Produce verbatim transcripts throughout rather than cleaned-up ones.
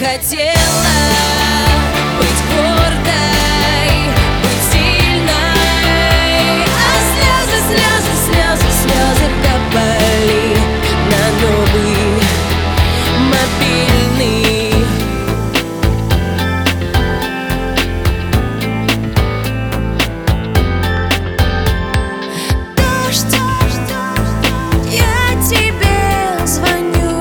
хотела быть гордой, быть сильной, а слезы, слезы, слезы, слезы капали на новый мобильный. Дождь, я тебе звоню,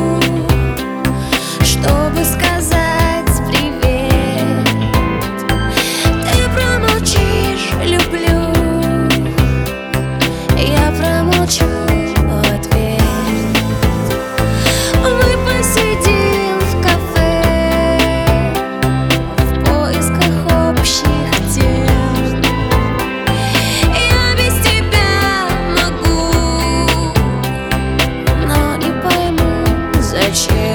чтобы сказать привет. Ты промолчишь, люблю, я промолчу в ответ. Мы посидим в кафе в поисках общих тем. Я без тебя могу, но не пойму, зачем.